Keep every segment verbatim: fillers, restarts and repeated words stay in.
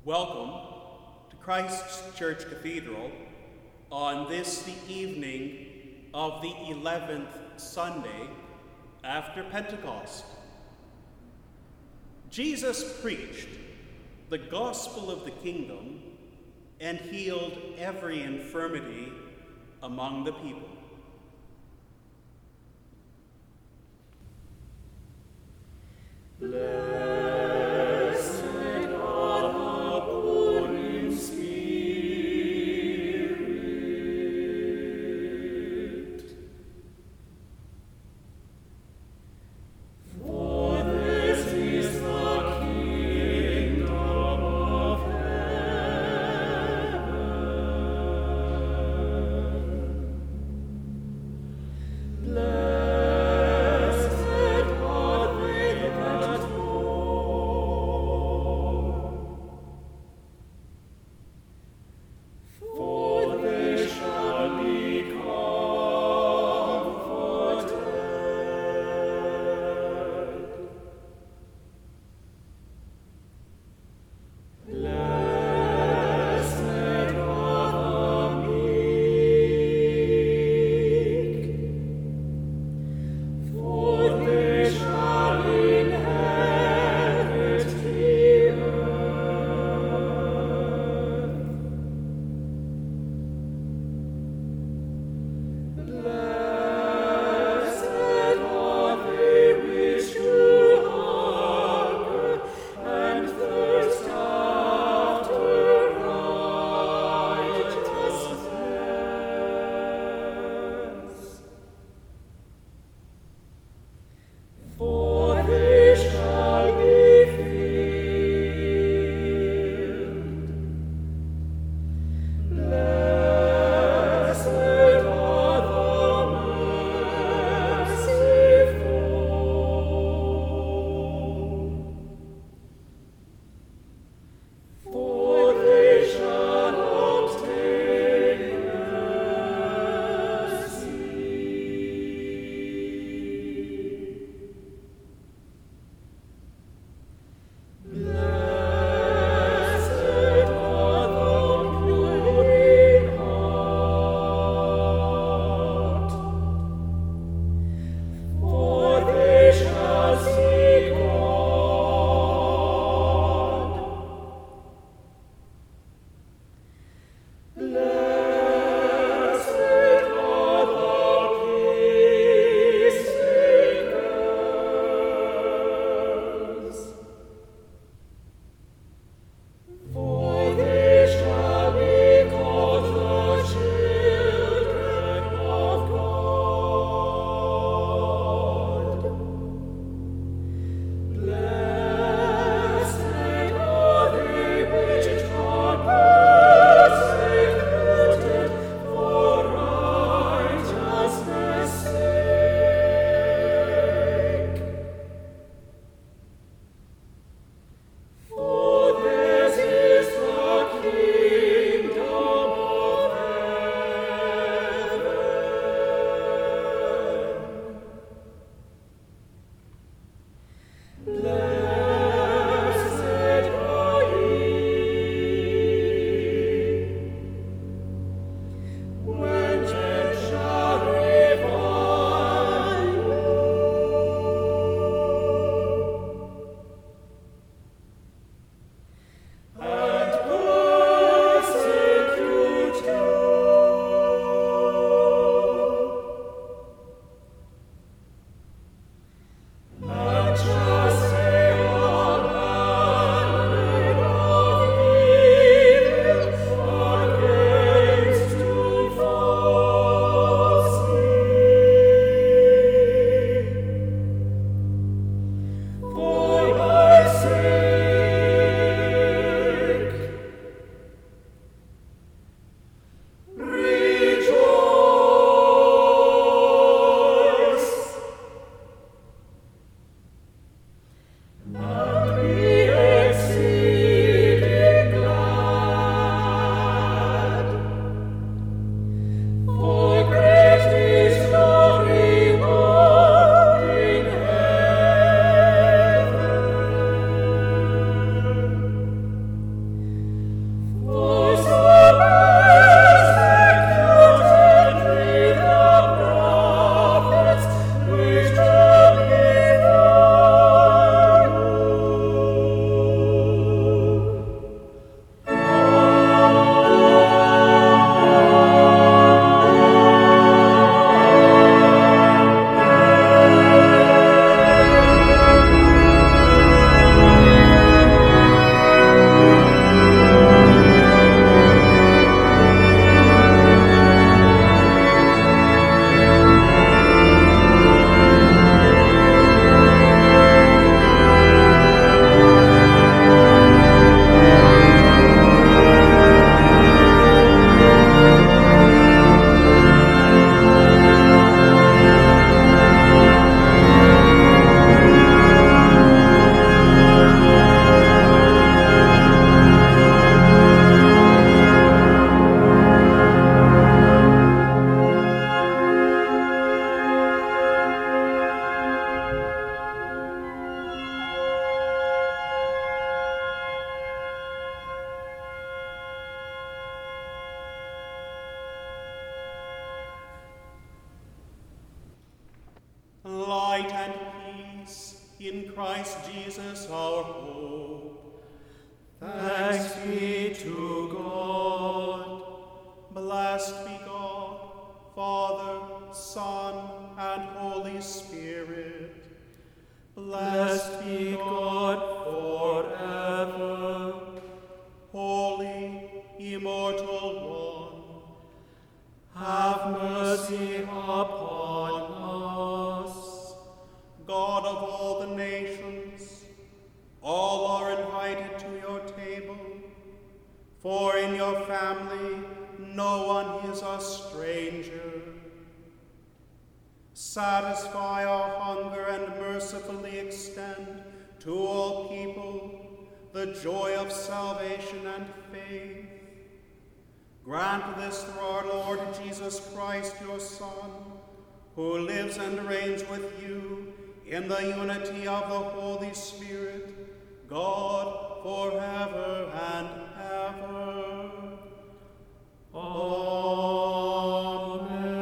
Welcome to Christ's Church Cathedral on this, the evening of the eleventh Sunday after Pentecost. Jesus preached the gospel of the kingdom and healed every infirmity among the people. Blessed in Christ Jesus our hope. Thanks be to God. Blessed be God, Father, Son, and Holy Spirit. Blessed be God forever. Holy, immortal One, have mercy upon us. God of all the nations, all are invited to your table, for in your family no one is a stranger. Satisfy our hunger and mercifully extend to all people the joy of salvation and faith. Grant this through our Lord Jesus Christ, your Son, who lives and reigns with you in the unity of the Holy Spirit, God, forever and ever. Amen.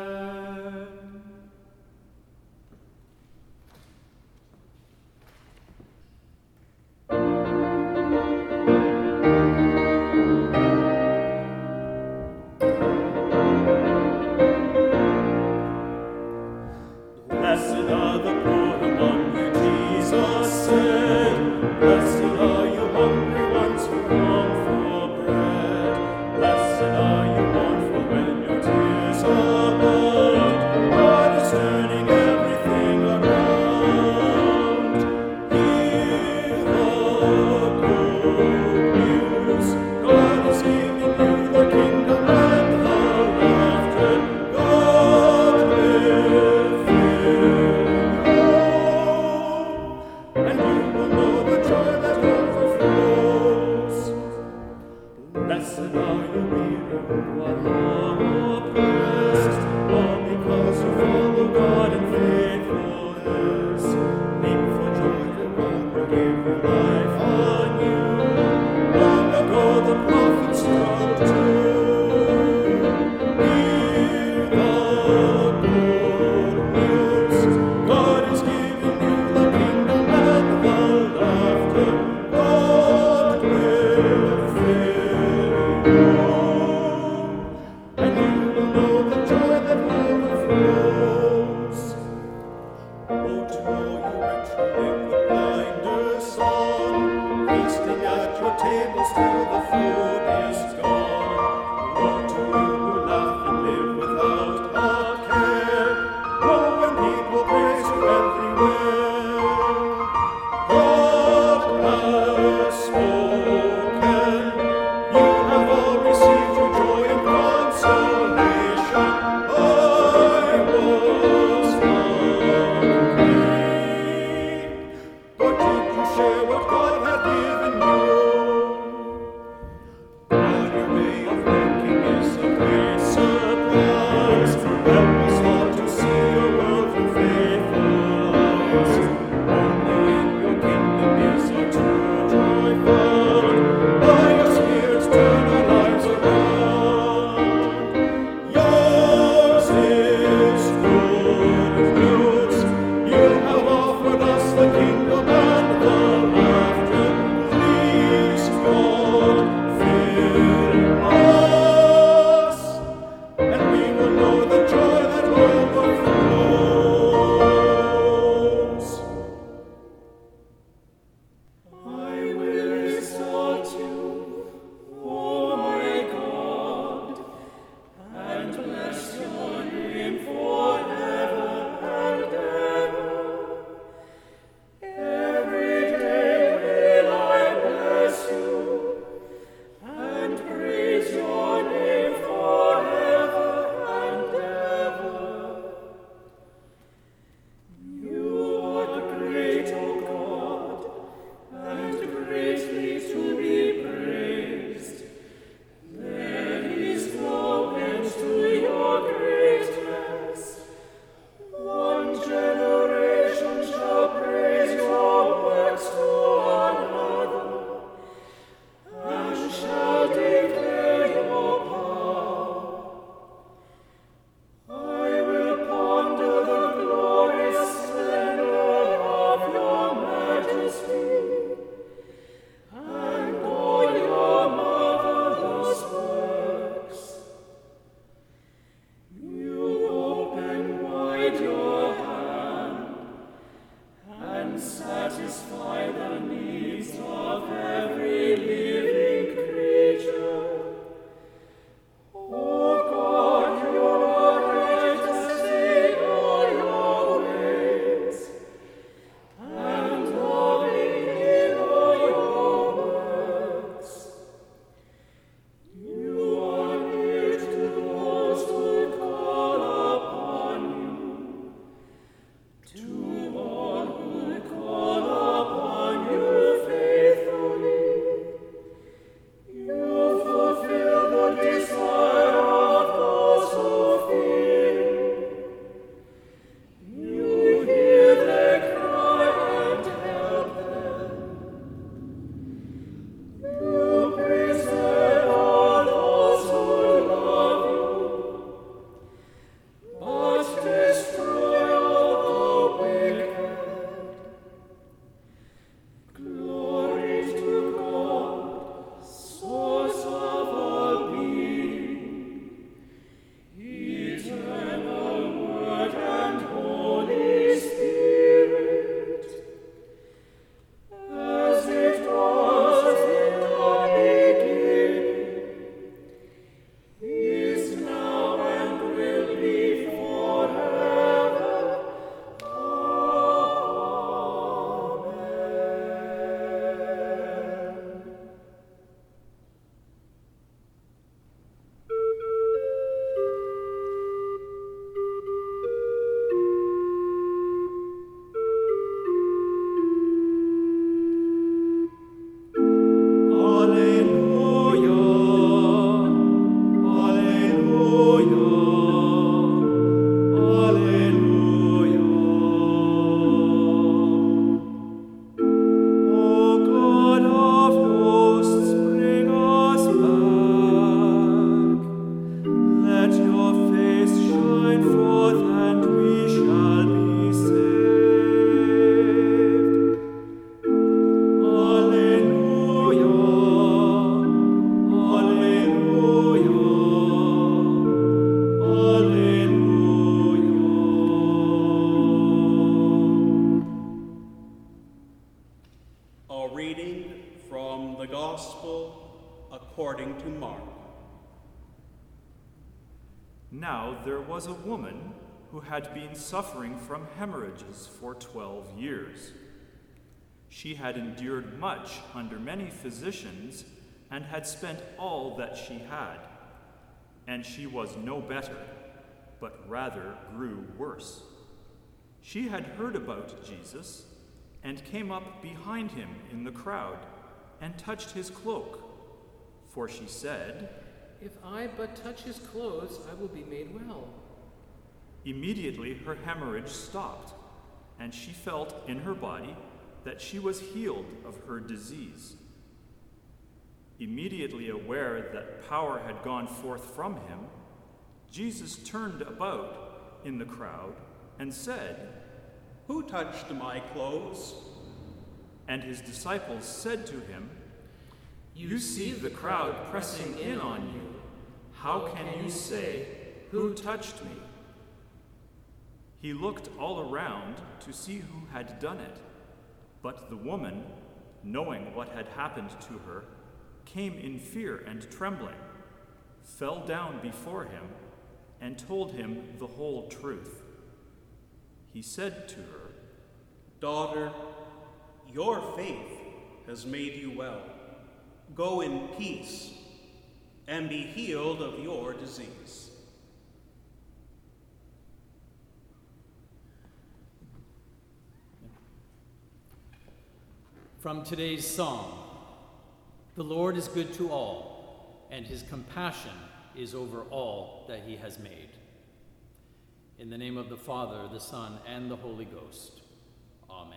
Blessed are the poor among you, Jesus said. Blessed are you hungry ones who long for bread. Blessed are you mournful when your tears abound. God is turning everything around. Hear the good news. God is giving you the kingdom and the laughter. God will fill you, and you will know the joy that satisfy the needs of every living creature. O God, you are righteous in all your ways, and loving in all your works. You are near to those who call upon you, to all who call upon you faithfully. You fulfill the desire of those who fear you. You hear their cry and help them. You preserve all those who love you, but destroy all the wicked. Glory to God, source of all being, eternal Word and Holy Spirit, as it was in the beginning, is now and will be forever. Amen. Alleluia, Alleluia, Alleluia. O God of hosts, bring us back. Let your face shine forth, and we shall be saved. Alleluia, Alleluia, Alleluia. A reading from the Gospel according to Mark. Now there was a woman who had been suffering from hemorrhages for twelve years. She had endured much under many physicians and had spent all that she had, and she was no better, but rather grew worse. She had heard about Jesus and came up behind him in the crowd and touched his cloak, for she said, If I but touch his clothes, I will be made well. Immediately her hemorrhage stopped, and she felt in her body that she was healed of her disease. Immediately aware that power had gone forth from him, Jesus turned about in the crowd and said, Who touched my clothes? and his disciples said to him, You see the crowd pressing in on you. How can you say, Who touched me? He looked all around to see who had done it, but the woman, knowing what had happened to her, came in fear and trembling, fell down before him, and told him the whole truth. He said to her, Daughter, your faith has made you well. Go in peace and be healed of your disease. From today's psalm, the Lord is good to all, and his compassion is over all that he has made. In the name of the Father, the Son, and the Holy Ghost. Amen.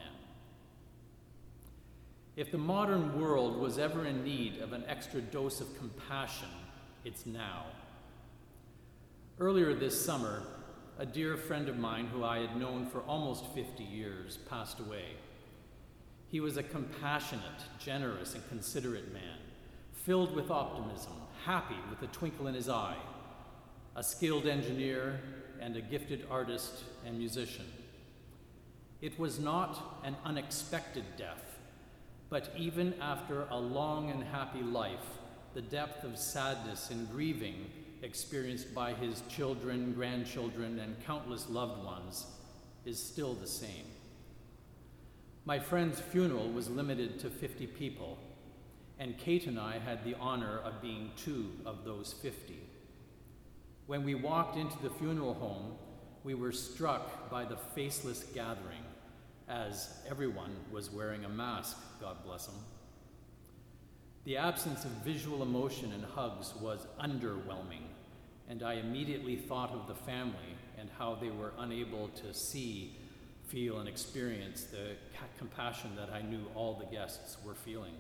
If the modern world was ever in need of an extra dose of compassion, it's now. Earlier this summer, a dear friend of mine who I had known for almost fifty years passed away. He was a compassionate, generous, and considerate man, filled with optimism, happy with a twinkle in his eye, a skilled engineer, and a gifted artist and musician. It was not an unexpected death, but even after a long and happy life, the depth of sadness and grieving experienced by his children, grandchildren, and countless loved ones is still the same. My friend's funeral was limited to fifty people, and Kate and I had the honor of being two of those fifty. When we walked into the funeral home, we were struck by the faceless gathering, as everyone was wearing a mask, God bless them. The absence of visual emotion and hugs was underwhelming, and I immediately thought of the family and how they were unable to see, feel, and experience the ca- compassion that I knew all the guests were feeling.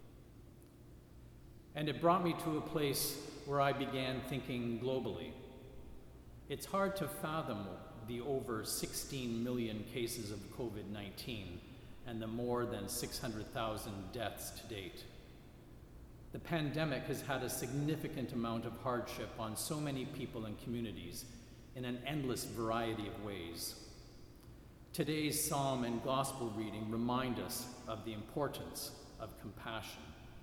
And it brought me to a place where I began thinking globally. It's hard to fathom the over sixteen million cases of COVID nineteen and the more than six hundred thousand deaths to date. The pandemic has had a significant amount of hardship on so many people and communities in an endless variety of ways. Today's psalm and gospel reading remind us of the importance of compassion.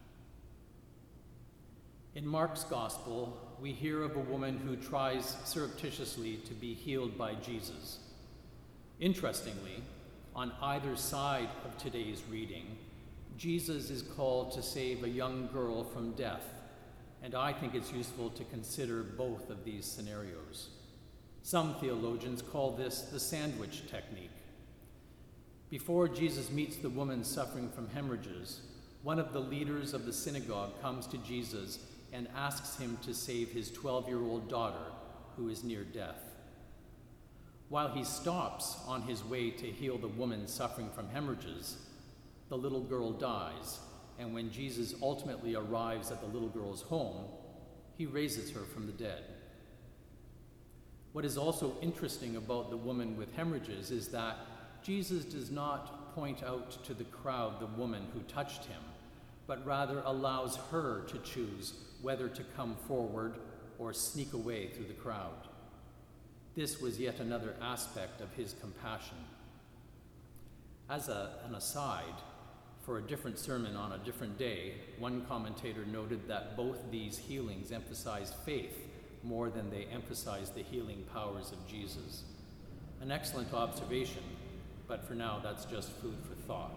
In Mark's gospel, we hear of a woman who tries surreptitiously to be healed by Jesus. Interestingly, on either side of today's reading, Jesus is called to save a young girl from death, and I think it's useful to consider both of these scenarios. Some theologians call this the sandwich technique. Before Jesus meets the woman suffering from hemorrhages, one of the leaders of the synagogue comes to Jesus and asks him to save his twelve-year-old daughter, who is near death. While he stops on his way to heal the woman suffering from hemorrhages, the little girl dies, and when Jesus ultimately arrives at the little girl's home, he raises her from the dead. What is also interesting about the woman with hemorrhages is that Jesus does not point out to the crowd the woman who touched him, but rather allows her to choose whether to come forward or sneak away through the crowd. This was yet another aspect of his compassion. As a, an aside, for a different sermon on a different day, one commentator noted that both these healings emphasized faith more than they emphasized the healing powers of Jesus. An excellent observation, but for now that's just food for thought.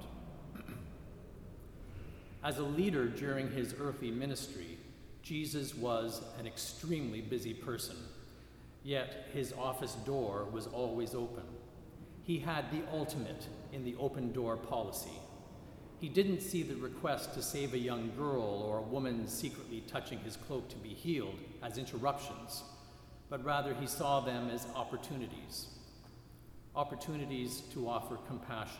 As a leader during his earthly ministry, Jesus was an extremely busy person, yet his office door was always open. He had the ultimate in the open door policy. He didn't see the request to save a young girl or a woman secretly touching his cloak to be healed as interruptions, but rather he saw them as opportunities, opportunities to offer compassion.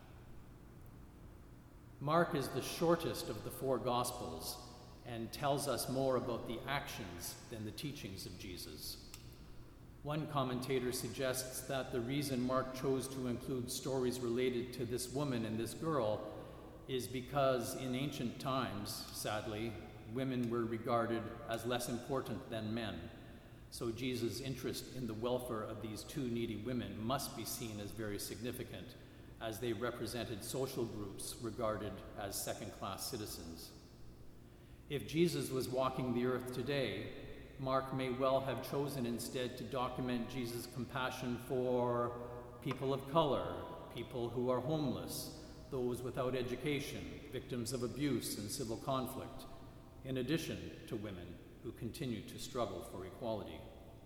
Mark is the shortest of the four Gospels and tells us more about the actions than the teachings of Jesus. One commentator suggests that the reason Mark chose to include stories related to this woman and this girl is because in ancient times, sadly, women were regarded as less important than men. So Jesus' interest in the welfare of these two needy women must be seen as very significant, as they represented social groups regarded as second-class citizens. If Jesus was walking the earth today, Mark may well have chosen instead to document Jesus' compassion for people of color, people who are homeless, those without education, victims of abuse and civil conflict, in addition to women who continue to struggle for equality.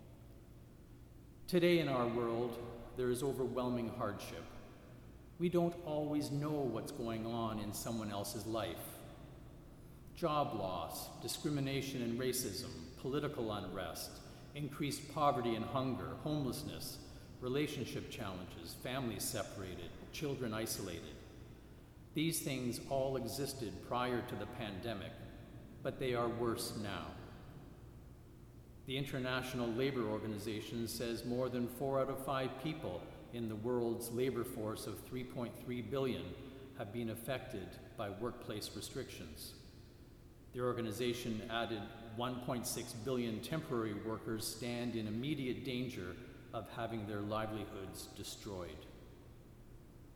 Today in our world, there is overwhelming hardship. We don't always know what's going on in someone else's life. Job loss, discrimination and racism, political unrest, increased poverty and hunger, homelessness, relationship challenges, families separated, children isolated. These things all existed prior to the pandemic, but they are worse now. The International Labor Organization says more than four out of five people in the world's labor force of three point three billion have been affected by workplace restrictions. The organization added one point six billion temporary workers stand in immediate danger of having their livelihoods destroyed.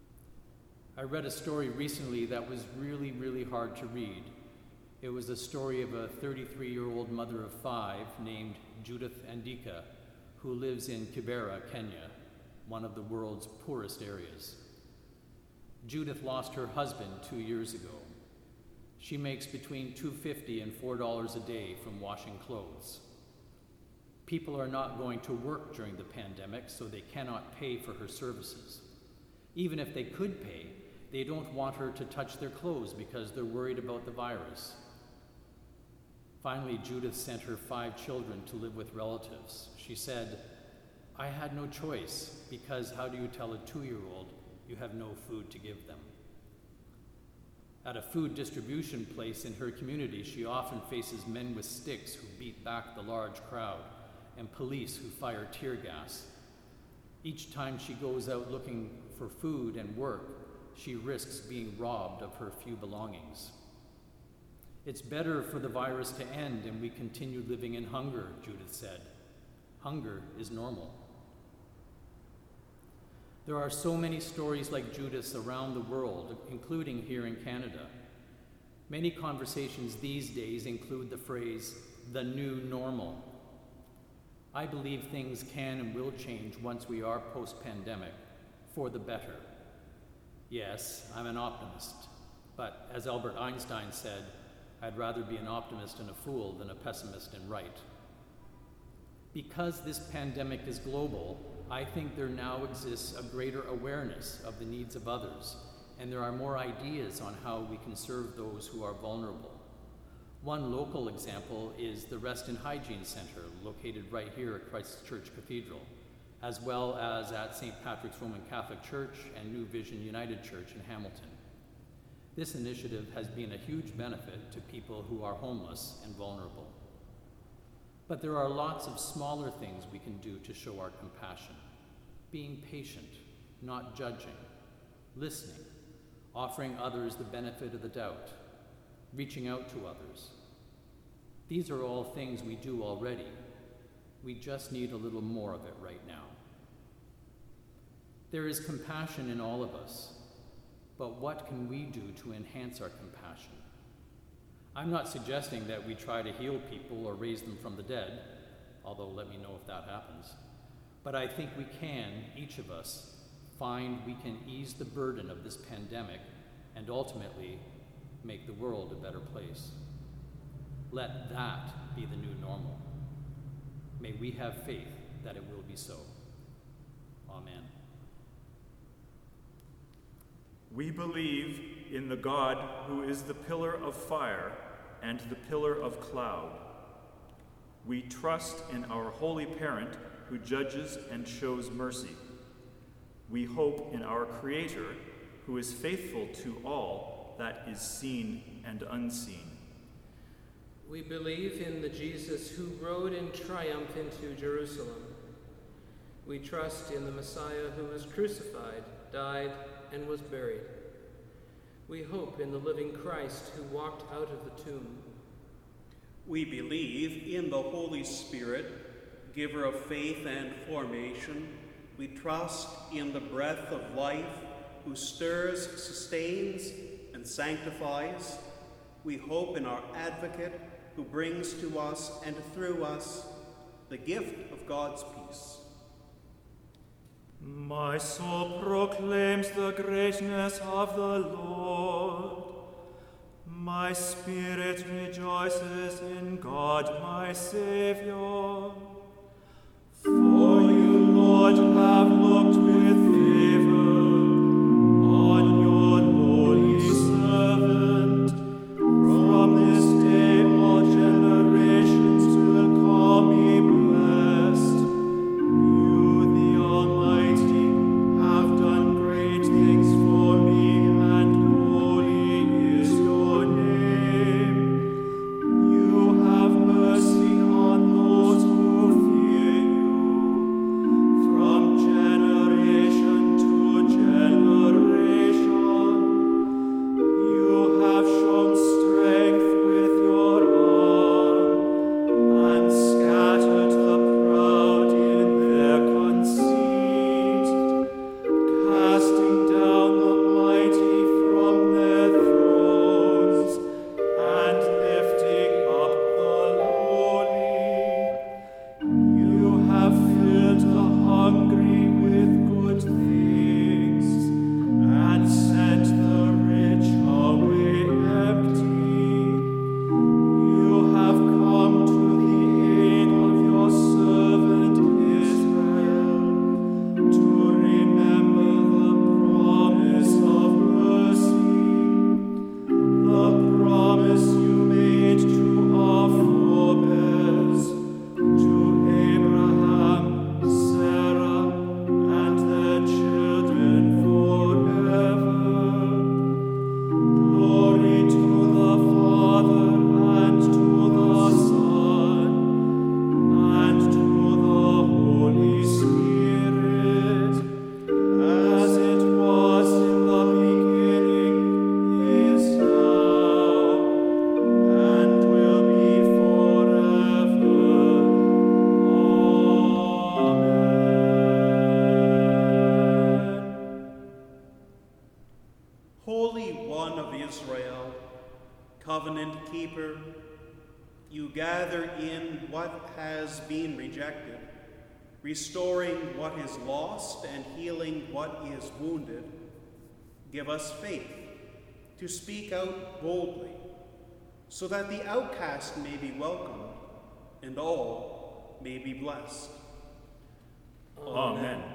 I read a story recently that was really, really hard to read. It was a story of a thirty-three-year-old mother of five named Judith Andika, who lives in Kibera, Kenya, one of the world's poorest areas. Judith lost her husband two years ago. She makes between two dollars and fifty cents and four dollars a day from washing clothes. People are not going to work during the pandemic, so they cannot pay for her services. Even if they could pay, they don't want her to touch their clothes because they're worried about the virus. Finally, Judith sent her five children to live with relatives. She said, "I had no choice, because how do you tell a two-year-old you have no food to give them?" At a food distribution place in her community, she often faces men with sticks who beat back the large crowd and police who fire tear gas. Each time she goes out looking for food and work, she risks being robbed of her few belongings. "It's better for the virus to end and we continue living in hunger," Judith said. "Hunger is normal." There are so many stories like Judith's around the world, including here in Canada. Many conversations these days include the phrase, "the new normal." I believe things can and will change once we are post-pandemic, for the better. Yes, I'm an optimist, but as Albert Einstein said, I'd rather be an optimist and a fool than a pessimist and right. Because this pandemic is global, I think there now exists a greater awareness of the needs of others, and there are more ideas on how we can serve those who are vulnerable. One local example is the Rest and Hygiene Center, located right here at Christ Church Cathedral, as well as at Saint Patrick's Roman Catholic Church and New Vision United Church in Hamilton. This initiative has been a huge benefit to people who are homeless and vulnerable. But there are lots of smaller things we can do to show our compassion. Being patient, not judging, listening, offering others the benefit of the doubt, reaching out to others. These are all things we do already. We just need a little more of it right now. There is compassion in all of us, but what can we do to enhance our compassion? I'm not suggesting that we try to heal people or raise them from the dead, although let me know if that happens. But I think we can, each of us, find we can ease the burden of this pandemic and ultimately make the world a better place. Let that be the new normal. May we have faith that it will be so. Amen. We believe in the God who is the pillar of fire and the pillar of cloud. We trust in our Holy Parent who judges and shows mercy. We hope in our Creator who is faithful to all that is seen and unseen. We believe in the Jesus who rode in triumph into Jerusalem. We trust in the Messiah who was crucified, died, and was buried. We hope in the living Christ who walked out of the tomb. We believe in the Holy Spirit, giver of faith and formation. We trust in the breath of life, who stirs, sustains, and sanctifies. We hope in our advocate, who brings to us and through us the gift of God's peace. My soul proclaims the greatness of the Lord. My spirit rejoices in God my Savior. For you, Lord, have looked with favor on your holy servant. From this day all generations will call me blessed. You, the Almighty, have done great things for me, and holy is your name. You have mercy on those who Israel, covenant keeper, you gather in what has been rejected, restoring what is lost and healing what is wounded. Give us faith to speak out boldly, so that the outcast may be welcomed and all may be blessed. Amen.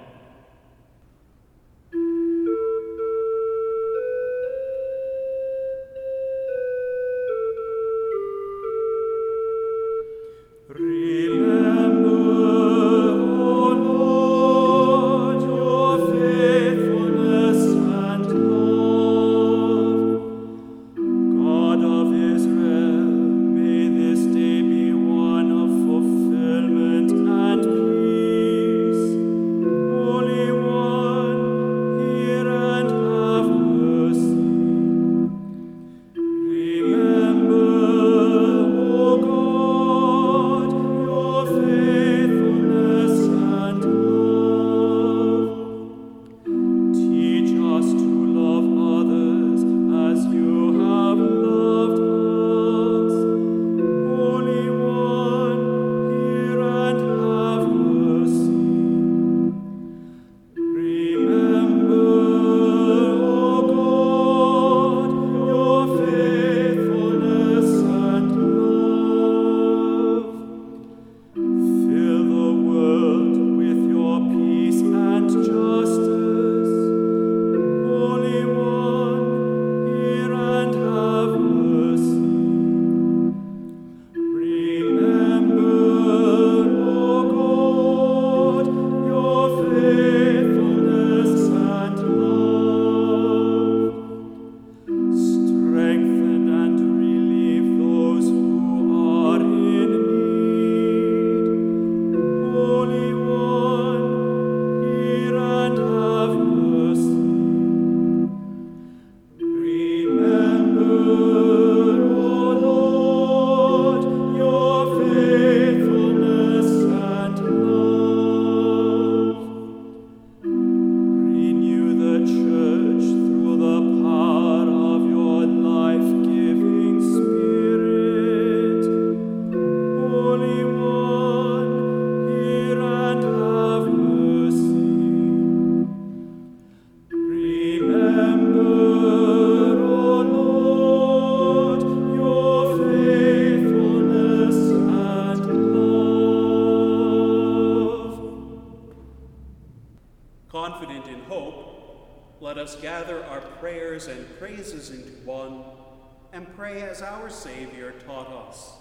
Confident in hope, let us gather our prayers and praises into one and pray as our Savior taught us.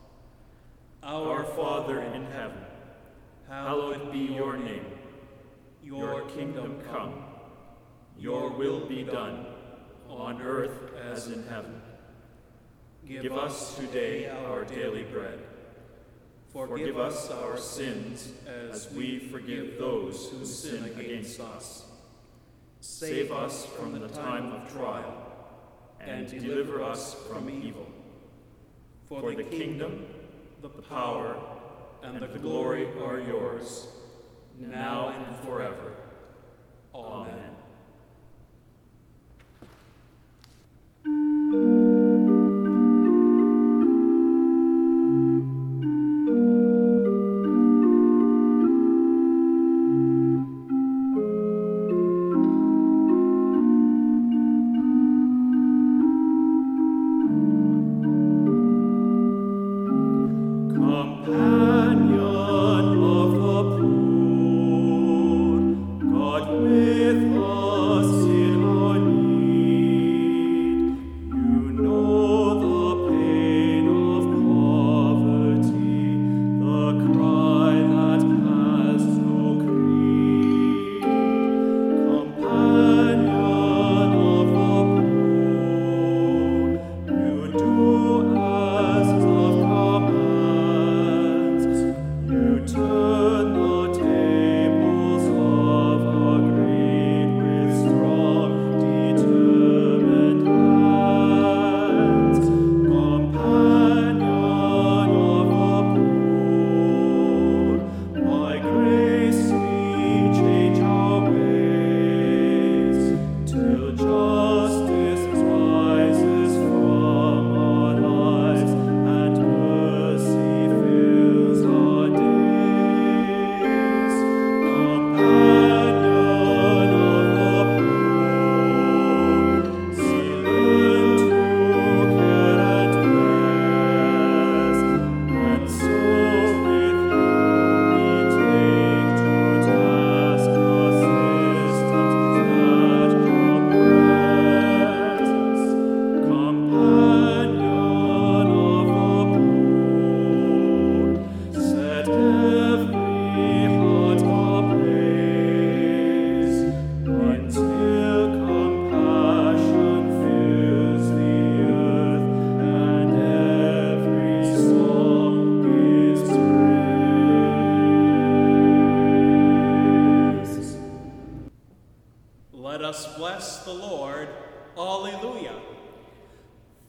Our Father in heaven, hallowed be your name. Your kingdom come. Your will be done, on earth as in heaven. Give us today our daily bread. Forgive us our sins as we forgive those who sin against us. Save us from the time of trial, and deliver us from evil. For the kingdom, the power, and the glory are yours, now and forever. Amen. Companion of the poor,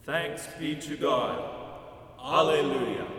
Thanks be to God. Alleluia.